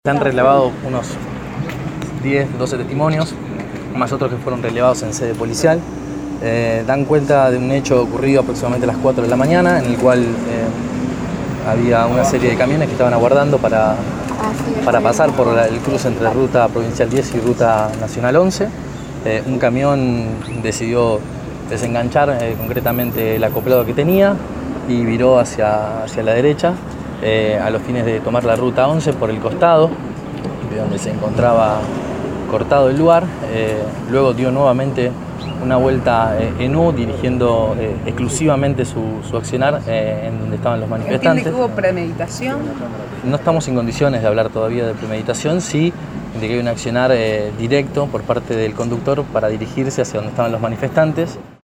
Se han relevado unos 10, 12 testimonios, más otros que fueron relevados en sede policial. Dan cuenta de un hecho ocurrido aproximadamente a las 4 de la mañana, en el cual había una serie de camiones que estaban aguardando para pasar por el cruce entre Ruta Provincial 10 y Ruta Nacional 11. Un camión decidió desenganchar concretamente el acoplado que tenía y viró hacia la derecha, a los fines de tomar la Ruta 11 por el costado, de donde se encontraba cortado el lugar. Luego dio nuevamente una vuelta en U, dirigiendo exclusivamente su accionar en donde estaban los manifestantes. ¿Entiende que hubo premeditación? No estamos en condiciones de hablar todavía de premeditación, sí de que hay un accionar directo por parte del conductor para dirigirse hacia donde estaban los manifestantes.